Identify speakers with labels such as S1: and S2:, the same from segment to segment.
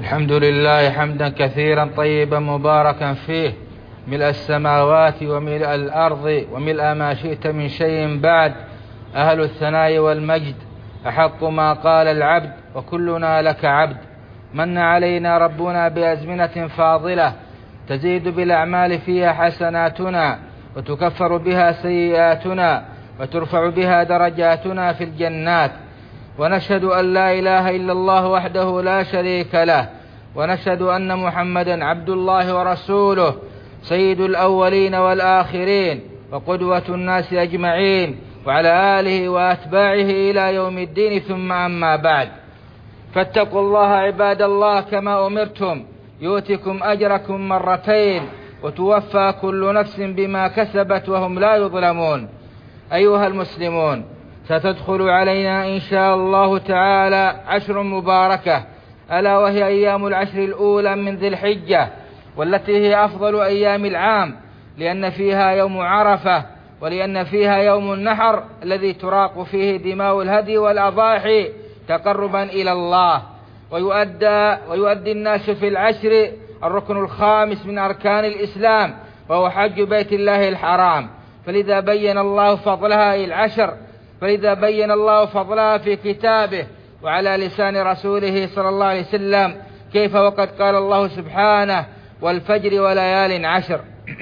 S1: الحمد لله حمدا كثيرا طيبا مباركا فيه، ملء السماوات وملء الأرض وملء ما شئت من شيء بعد. أهل الثناء والمجد أحق ما قال العبد وكلنا لك عبد. من علينا ربنا بأزمنة فاضلة تزيد بالأعمال فيها حسناتنا وتكفر بها سيئاتنا وترفع بها درجاتنا في الجنات. ونشهد أن لا إله إلا الله وحده لا شريك له، ونشهد أن محمدا عبد الله ورسوله سيد الأولين والآخرين وقدوة الناس أجمعين، وعلى آله وأتباعه إلى يوم الدين. ثم أما بعد، فاتقوا الله عباد الله كما أمرتم، يؤتكم أجركم مرتين وتوفى كل نفس بما كسبت وهم لا يظلمون. أيها المسلمون، ستدخل علينا إن شاء الله تعالى عشر مباركة، ألا وهي أيام العشر الأولى من ذي الحجة، والتي هي أفضل أيام العام، لأن فيها يوم عرفة، ولأن فيها يوم النحر الذي تراق فيه دماء الهدي والأضاحي تقربا إلى الله. ويؤدي الناس في العشر الركن الخامس من أركان الإسلام، وهو حج بيت الله الحرام. فلذا بين الله فضلها في كتابه وعلى لسان رسوله صلى الله عليه وسلم، كيف وقد قال الله سبحانه: والفجر وليال عشر.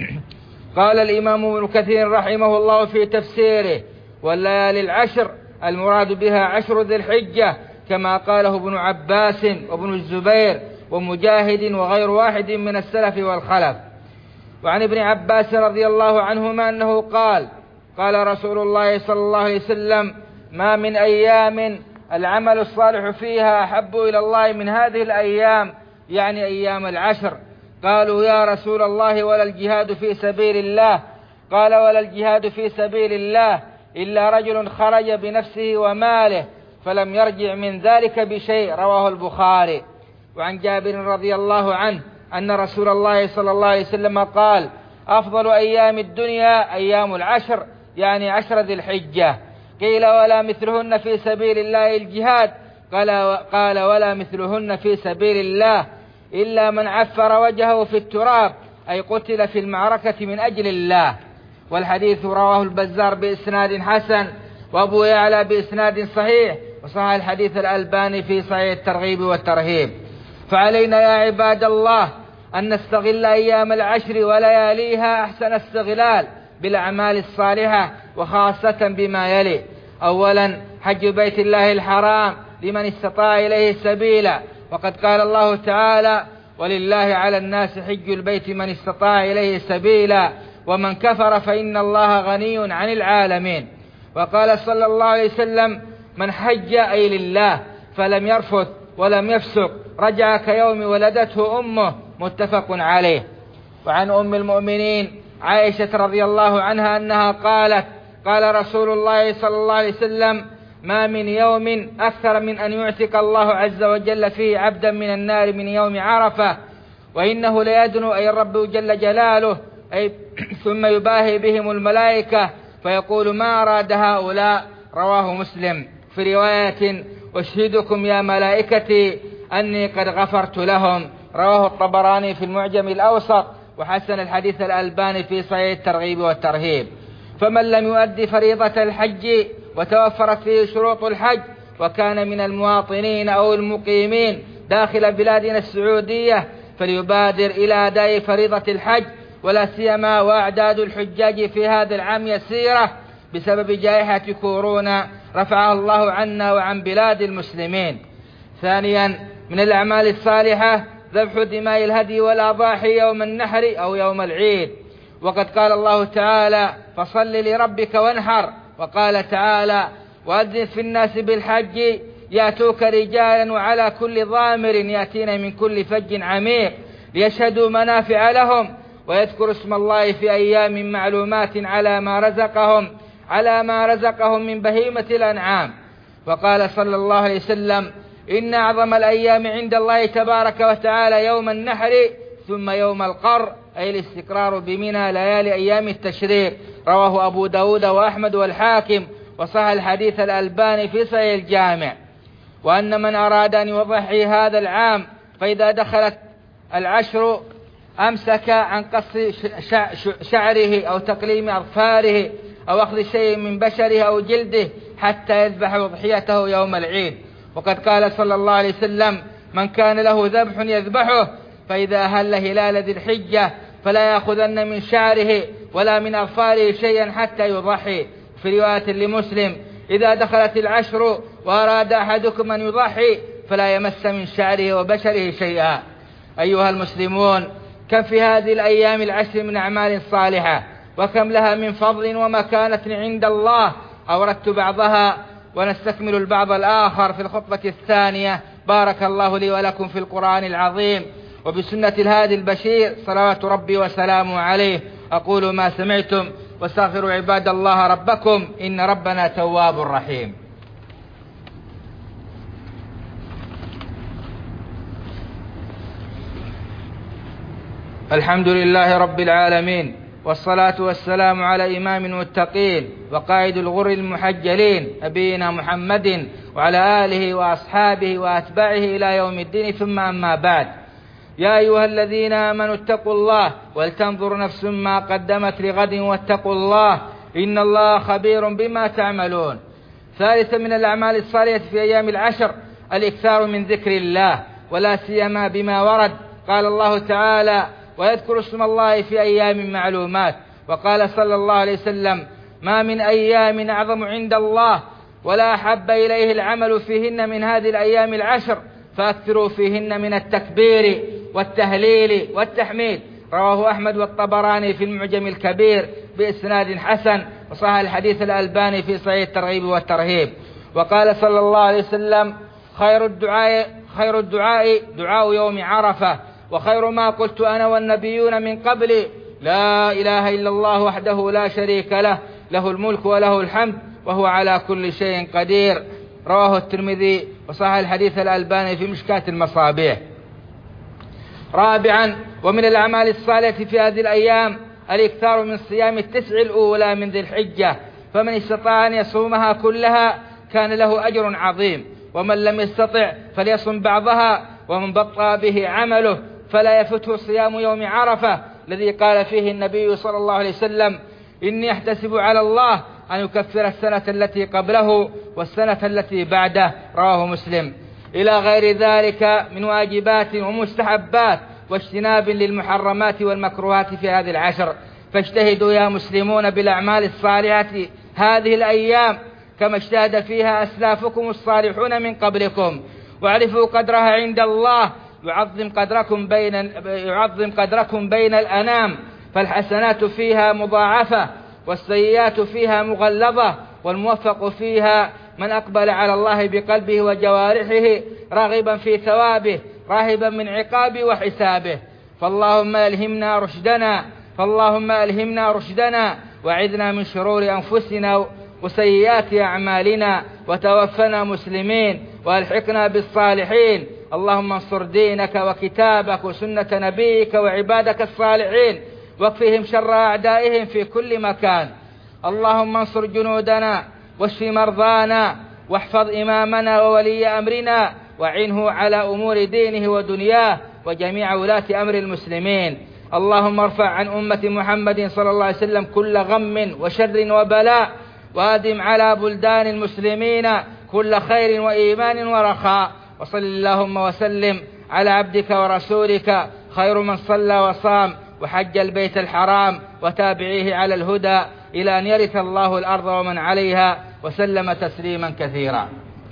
S1: قال الإمام ابن كثير رحمه الله في تفسيره: والليالي العشر المراد بها عشر ذي الحجة، كما قاله ابن عباس وابن الزبير ومجاهد وغير واحد من السلف والخلف. وعن ابن عباس رضي الله عنهما أنه قال رسول الله صلى الله عليه وسلم: ما من أيام العمل الصالح فيها أحب إلى الله من هذه الأيام، يعني أيام العشر. قالوا: يا رسول الله، ولا الجهاد في سبيل الله؟ قال: ولا الجهاد في سبيل الله إلا رجل خرج بنفسه وماله فلم يرجع من ذلك بشيء. رواه البخاري. وعن جابر رضي الله عنه أن رسول الله صلى الله عليه وسلم قال: أفضل أيام الدنيا أيام العشر، يعني عشر ذي الحجة. قيل: ولا مثلهن في سبيل الله الجهاد؟ قال: ولا مثلهن في سبيل الله إلا من عفر وجهه في التراب، أي قتل في المعركة من أجل الله. والحديث رواه البزار بإسناد حسن، وأبو يعلى بإسناد صحيح، وصحح الحديث الألباني في صحيح الترغيب والترهيب. فعلينا يا عباد الله أن نستغل أيام العشر ولياليها أحسن استغلال بالأعمال الصالحة، وخاصة بما يلي: أولا، حج بيت الله الحرام لمن استطاع إليه سبيلا، وقد قال الله تعالى: ولله على الناس حج البيت من استطاع إليه سبيلا ومن كفر فإن الله غني عن العالمين. وقال صلى الله عليه وسلم: من حج أي لله فلم يرفث ولم يفسق رجع كيوم ولدته أمه. متفق عليه. وعن أم المؤمنين عائشة رضي الله عنها أنها قالت: قال رسول الله صلى الله عليه وسلم: ما من يوم أكثر من أن يعتق الله عز وجل فيه عبدا من النار من يوم عرفة، وإنه ليدنو أي الرب جل جلاله ثم يباهي بهم الملائكة فيقول: ما أراد هؤلاء؟ رواه مسلم. في رواية: أشهدكم يا ملائكتي أني قد غفرت لهم. رواه الطبراني في المعجم الأوسط، وحسن الحديث الألباني في صحيح الترغيب والترهيب. فمن لم يؤدي فريضة الحج وتوفرت فيه شروط الحج، وكان من المواطنين أو المقيمين داخل بلادنا السعودية، فليبادر إلى أداء فريضة الحج، ولا سيما وأعداد الحجاج في هذا العام يسيرة بسبب جائحة كورونا، رفعها الله عنا وعن بلاد المسلمين. ثانيا، من الأعمال الصالحة ذبح دماء الهدي والأضاحي يوم النحر أو يوم العيد، وقد قال الله تعالى: فصل لربك وانحر. وقال تعالى: وأذن في الناس بالحج يأتوك رجالا وعلى كل ضامر يأتين من كل فج عميق ليشهدوا منافع لهم ويذكروا اسم الله في أيام معلومات على ما رزقهم من بهيمة الأنعام. وقال صلى الله عليه وسلم: إن أعظم الأيام عند الله تبارك وتعالى يوم النحر ثم يوم القر، أي الاستقرار بمنى ليالي أيام التشريق. رواه أبو داود وأحمد والحاكم، وصح الحديث الألباني في صحيح الجامع. وأن من أراد أن يضحي هذا العام فإذا دخلت العشر أمسك عن قص شعره أو تقليم أظفاره أو أخذ شيء من بشره أو جلده حتى يذبح أضحيته يوم العيد. وقد قال صلى الله عليه وسلم: من كان له ذبح يذبحه، فإذا أهل هلال ذي الحجة فلا يأخذن من شعره ولا من أظفاره شيئا حتى يضحي. في رواية لمسلم: إذا دخلت العشر وأراد أحدكم أن يضحي فلا يمس من شعره وبشره شيئا. أيها المسلمون، كم في هذه الأيام العشر من أعمال صالحة، وكم لها من فضل ومكانة عند الله. أوردت بعضها ونستكمل البعض الآخر في الخطبة الثانية. بارك الله لي ولكم في القرآن العظيم وبسنة الهادي البشير صلوات ربي وسلامه عليه. أقول ما سمعتم واستغفروا عباد الله ربكم إن ربنا تواب رحيم. الحمد لله رب العالمين، والصلاة والسلام على إمام المتقين وقائد الغر المحجلين نبينا محمد وعلى آله وأصحابه وأتباعه إلى يوم الدين، ثم أما بعد. يا أيها الذين آمنوا اتقوا الله ولتنظر نفس ما قدمت لغد واتقوا الله إن الله خبير بما تعملون. ثالثا من الأعمال الصالحة في أيام العشر الإكثار من ذكر الله، ولا سيما بما ورد. قال الله تعالى: ويذكر اسم الله في أيام معلومات. وقال صلى الله عليه وسلم: ما من أيام أعظم عند الله ولا أحب إليه العمل فيهن من هذه الأيام العشر، فأكثروا فيهن من التكبير والتهليل والتحميد. رواه أحمد والطبراني في المعجم الكبير بإسناد حسن، وصحح الحديث الألباني في صحيح الترغيب والترهيب. وقال صلى الله عليه وسلم: خير الدعاء دعاء يوم عرفة، وخير ما قلت أنا والنبيون من قبلي لا إله إلا الله وحده لا شريك له، له الملك وله الحمد وهو على كل شيء قدير. رواه الترمذي وصحح الحديث الألباني في مشكاة المصابيح. رابعا، ومن الأعمال الصالحة في هذه الأيام الإكثار من صيام التسع الأولى من ذي الحجة، فمن استطاع أن يصومها كلها كان له أجر عظيم، ومن لم يستطع فليصم بعضها، ومن بطأ به عمله فلا يفته صيام يوم عرفة الذي قال فيه النبي صلى الله عليه وسلم: إني أحتسب على الله أن يكفر السنة التي قبله والسنة التي بعده. رواه مسلم. إلى غير ذلك من واجبات ومستحبات واجتناب للمحرمات والمكروهات في هذه العشر. فاجتهدوا يا مسلمون بالأعمال الصالحة هذه الأيام كما اجتهد فيها أسلافكم الصالحون من قبلكم، واعرفوا قدرها عند الله يعظم قدركم بين الأنام، فالحسنات فيها مضاعفة والسيئات فيها مغلظة، والموفق فيها من أقبل على الله بقلبه وجوارحه راغبا في ثوابه راهبا من عقابه وحسابه. فاللهم ألهمنا رشدنا وعذنا من شرور أنفسنا وسيئات أعمالنا، وتوفنا مسلمين وألحقنا بالصالحين. اللهم انصر دينك وكتابك وسنة نبيك وعبادك الصالحين، واكفهم شر أعدائهم في كل مكان. اللهم انصر جنودنا واشف مرضانا، واحفظ إمامنا وولي أمرنا، وعنه على أمور دينه ودنياه وجميع ولاة أمر المسلمين. اللهم ارفع عن أمة محمد صلى الله عليه وسلم كل غم وشر وبلاء، وادم على بلدان المسلمين كل خير وإيمان ورخاء. وصل اللهم وسلم على عبدك ورسولك خير من صلى وصام وحج البيت الحرام وتابعيه على الهدى إلى أن يرث الله الأرض ومن عليها، وسلم تسليما كثيرا.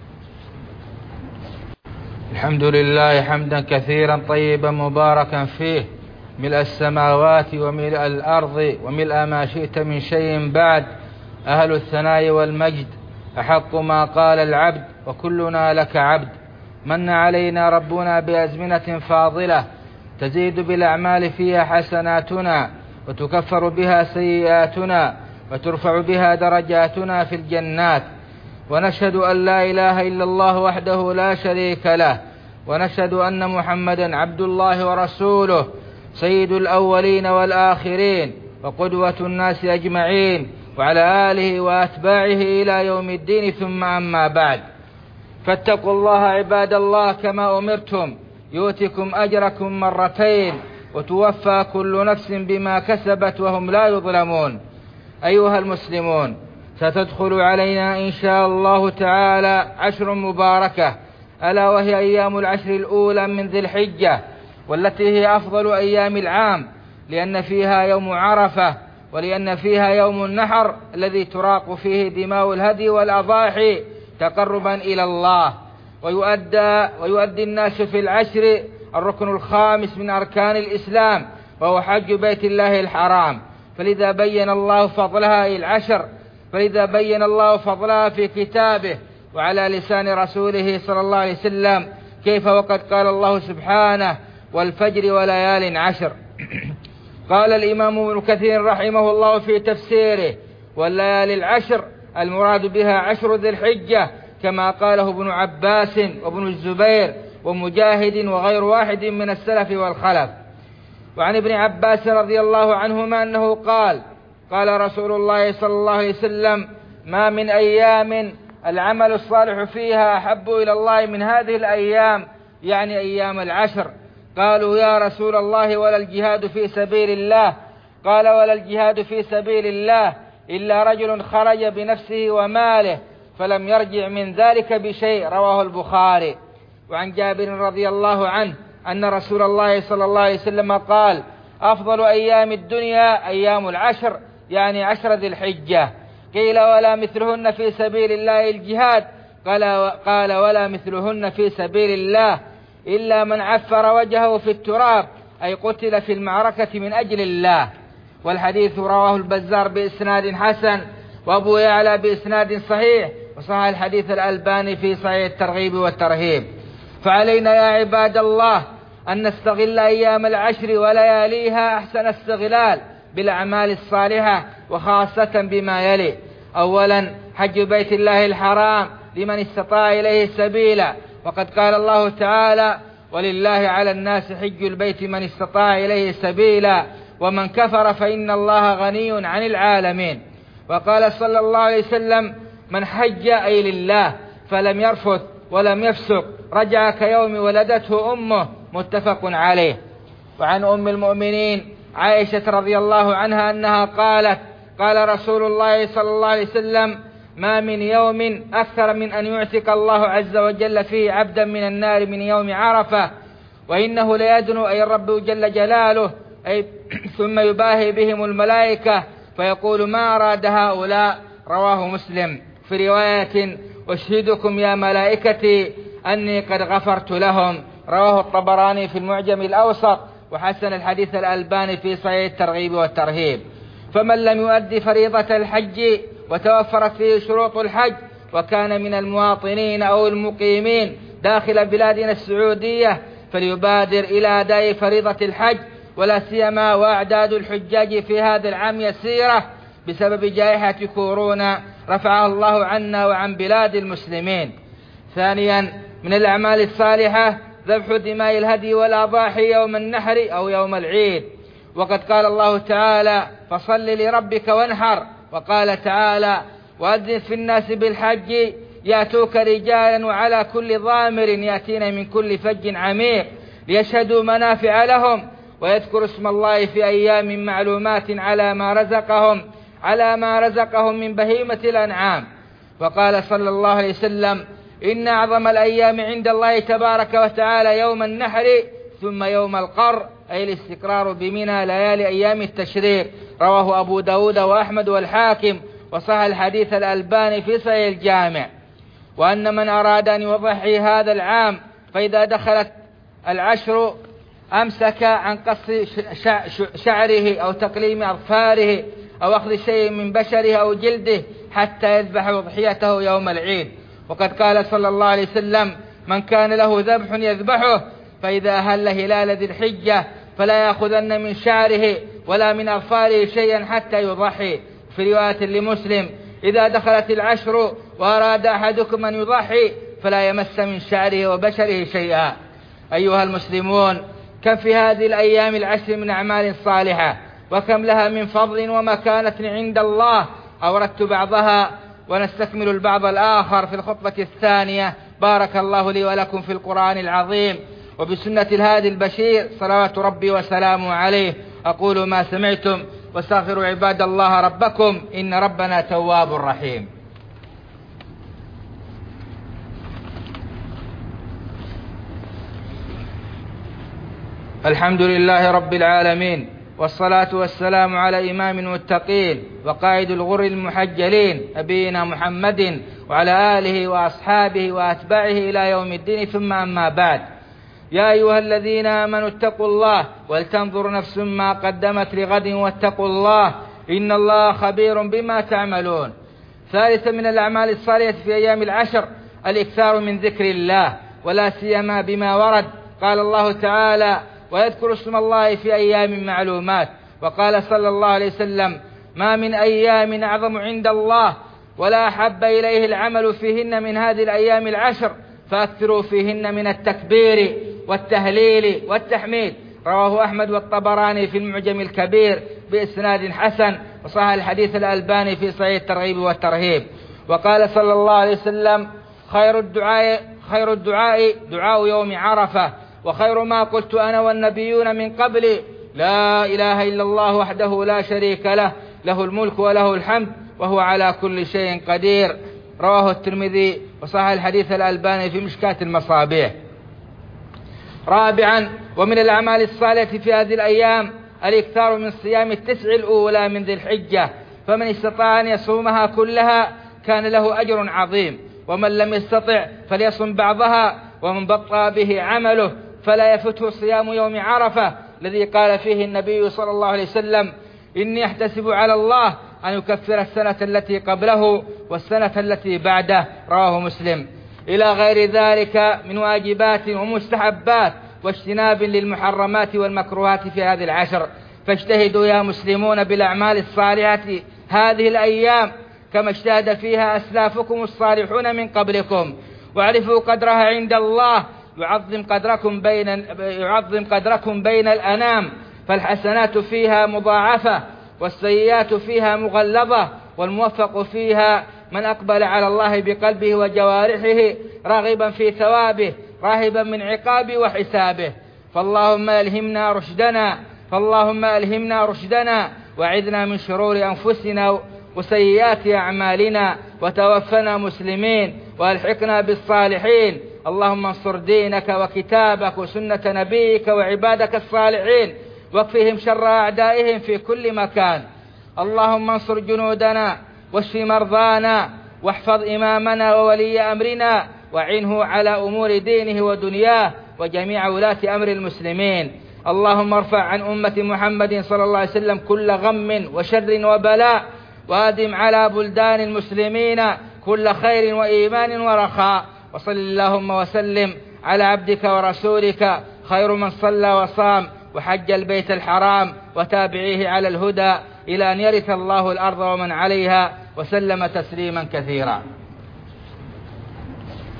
S1: الحمد لله حمدا كثيرا طيبا مباركا فيه، ملء السماوات وملء الأرض وملء ما شئت من شيء بعد. أهل الثناء والمجد أحق ما قال العبد، وكلنا لك عبد. من علينا ربنا بأزمنة فاضلة تزيد بالأعمال فيها حسناتنا، وتكفر بها سيئاتنا، وترفع بها درجاتنا في الجنات. ونشهد أن لا إله إلا الله وحده لا شريك له، ونشهد أن محمدا عبد الله ورسوله سيد الأولين والآخرين وقدوة الناس أجمعين، وعلى آله وأتباعه إلى يوم الدين. ثم أما بعد، فاتقوا الله عباد الله كما أمرتم يؤتكم أجركم مرتين وتوفى كل نفس بما كسبت وهم لا يظلمون. أيها المسلمون، ستدخل علينا إن شاء الله تعالى عشر مباركة، ألا وهي أيام العشر الأولى من ذي الحجة، والتي هي أفضل أيام العام، لأن فيها يوم عرفة، ولأن فيها يوم النحر الذي تراق فيه دماء الهدي والأضاحي تقربا إلى الله. ويؤدي الناس في العشر الركن الخامس من أركان الإسلام، وهو حج بيت الله الحرام. فلذا بين الله فضلها في كتابه وعلى لسان رسوله صلى الله عليه وسلم، كيف وقد قال الله سبحانه: والفجر وليال عشر. قال الإمام ابن كثير رحمه الله في تفسيره: والليالي العشر المراد بها عشر ذي الحجة، كما قاله ابن عباس وابن الزبير ومجاهد وغير واحد من السلف والخلف. وعن ابن عباس رضي الله عنهما أنه قال رسول الله صلى الله عليه وسلم: ما من أيام العمل الصالح فيها أحب إلى الله من هذه الأيام، يعني أيام العشر. قالوا: يا رسول الله ولا الجهاد في سبيل الله؟ قال: ولا الجهاد في سبيل الله إلا رجل خرج بنفسه وماله فلم يرجع من ذلك بشيء، رواه البخاري. وعن جابر رضي الله عنه أن رسول الله صلى الله عليه وسلم قال: أفضل أيام الدنيا أيام العشر، يعني عشر ذي الحجة. قيل: ولا مثلهن في سبيل الله الجهاد؟ قال: ولا مثلهن في سبيل الله إلا من عفر وجهه في التراب، أي قتل في المعركة من أجل الله. والحديث رواه البزار بإسناد حسن، وأبو يعلى بإسناد صحيح، وصحح الحديث الألباني في صحيح الترغيب والترهيب. فعلينا يا عباد الله أن نستغل أيام العشر ولياليها أحسن استغلال بالأعمال الصالحة، وخاصة بما يلي: أولا، حج بيت الله الحرام لمن استطاع إليه سبيلا، وقد قال الله تعالى: ولله على الناس حج البيت من استطاع إليه سبيلا ومن كفر فإن الله غني عن العالمين. وقال صلى الله عليه وسلم: من حج أي لله فلم يرفث ولم يفسق رجع كيوم ولدته أمه، متفق عليه. وعن أم المؤمنين عائشة رضي الله عنها أنها قالت: قال رسول الله صلى الله عليه وسلم: ما من يوم أكثر من أن يعتق الله عز وجل فيه عبدا من النار من يوم عرفة، وإنه ليدنو أي الرب جل جلاله ثم يباهي بهم الملائكة فيقول: ما أراد هؤلاء؟ رواه مسلم. في رواية: أشهدكم يا ملائكتي أني قد غفرت لهم، رواه الطبراني في المعجم الأوسط، وحسن الحديث الألباني في صحيح الترغيب والترهيب. فمن لم يؤدي فريضة الحج وتوفرت فيه شروط الحج، وكان من المواطنين أو المقيمين داخل بلادنا السعودية، فليبادر إلى أداء فريضة الحج، ولا سيما وأعداد الحجاج في هذا العام يسيرة بسبب جائحة كورونا، رفعها الله عنا وعن بلاد المسلمين. ثانيا، من الأعمال الصالحة ذبح دماء الهدي والأضاحي يوم النحر أو يوم العيد، وقد قال الله تعالى: فصل لربك وانحر. وقال تعالى: وأذن في الناس بالحج يأتوك رجالا وعلى كل ضامر يأتين من كل فج عميق ليشهدوا منافع لهم ويذكروا اسم الله في أيام معلومات على ما رزقهم من بهيمة الأنعام. وقال صلى الله عليه وسلم: إن أعظم الأيام عند الله تبارك وتعالى يوم النحر ثم يوم القر، أي الاستقرار بمنى ليالي أيام التشريق، رواه أبو داود وأحمد والحاكم، وصح الحديث الألباني في صحيح الجامع. وأن من أراد أن يضحي هذا العام فإذا دخلت العشر أمسك عن قص شعره أو تقليم أظفاره أو أخذ شيء من بشره أو جلده حتى يذبح أضحيته يوم العيد. وقد قال صلى الله عليه وسلم: من كان له ذبح يذبحه، فإذا أهل هلال ذي الحجة فلا يأخذن من شعره ولا من أظفاره شيئا حتى يضحي. في رواية لمسلم: إذا دخلت العشر وأراد أحدكم أن يضحي فلا يمس من شعره وبشره شيئا. أيها المسلمون، كم في هذه الأيام العشر من أعمال صالحة، وكم لها من فضل ومكانة عند الله. أوردت بعضها ونستكمل البعض الآخر في الخطبة الثانية. بارك الله لي ولكم في القرآن العظيم، وبسنة الهادي البشير صلوات ربي وسلامه عليه. أقول ما سمعتم واستغفروا عباد الله ربكم إن ربنا تواب رحيم. الحمد لله رب العالمين، والصلاة والسلام على إمام المتقين وقائد الغر المحجلين نبينا محمد وعلى آله وأصحابه وأتباعه إلى يوم الدين، ثم أما بعد. يا أيها الذين آمنوا اتقوا الله ولتنظر نفس ما قدمت لغد واتقوا الله إن الله خبير بما تعملون. ثالثا من الأعمال الصالحة في أيام العشر الإكثار من ذكر الله، ولا سيما بما ورد. قال الله تعالى: ويذكر اسم الله في أيام معلومات. وقال صلى الله عليه وسلم: ما من أيام أعظم عند الله ولا أحب إليه العمل فيهن من هذه الأيام العشر، فأكثروا فيهن من التكبير والتهليل والتحميد. رواه أحمد والطبراني في المعجم الكبير بإسناد حسن، وصحح الحديث الألباني في صحيح الترغيب والترهيب. وقال صلى الله عليه وسلم: خير الدعاء دعاء يوم عرفة، وخير ما قلت أنا والنبيون من قبلي لا إله إلا الله وحده لا شريك له، له الملك وله الحمد وهو على كل شيء قدير. رواه الترمذي وصحح الحديث الألباني في مشكاة المصابيح. رابعا ومن الأعمال الصالحة في هذه الأيام الإكثار من صيام التسع الأولى من ذي الحجة، فمن استطاع أن يصومها كلها كان له أجر عظيم، ومن لم يستطع فليصم بعضها، ومن بطأ به عمله فلا يفته صيام يوم عرفة الذي قال فيه النبي صلى الله عليه وسلم: إني أحتسب على الله أن يكفر السنة التي قبله والسنة التي بعده. رواه مسلم. إلى غير ذلك من واجبات ومستحبات واجتناب للمحرمات والمكروهات في هذه العشر. فاجتهدوا يا مسلمون بالأعمال الصالحة هذه الأيام كما اجتهد فيها أسلافكم الصالحون من قبلكم، واعرفوا قدرها عند الله يعظم قدركم بين الأنام، فالحسنات فيها مضاعفة والسيئات فيها مغلظة، والموفق فيها من أقبل على الله بقلبه وجوارحه راغبا في ثوابه راهبا من عقابه وحسابه. فاللهم ألهمنا رشدنا وعذنا من شرور أنفسنا وسيئات أعمالنا، وتوفنا مسلمين والحقنا بالصالحين. اللهم انصر دينك وكتابك وسنة نبيك وعبادك الصالحين، واكفهم شر أعدائهم في كل مكان. اللهم انصر جنودنا واشف مرضانا، واحفظ إمامنا وولي أمرنا، وعنه على أمور دينه ودنياه وجميع ولاة أمر المسلمين. اللهم ارفع عن أمة محمد صلى الله عليه وسلم كل غم وشر وبلاء، وادم على بلدان المسلمين كل خير وإيمان ورخاء. وصل اللهم وسلم على عبدك ورسولك خير من صلى وصام وحج البيت الحرام وتابعيه على الهدى إلى أن يرث الله الأرض ومن عليها، وسلم تسليما كثيرا.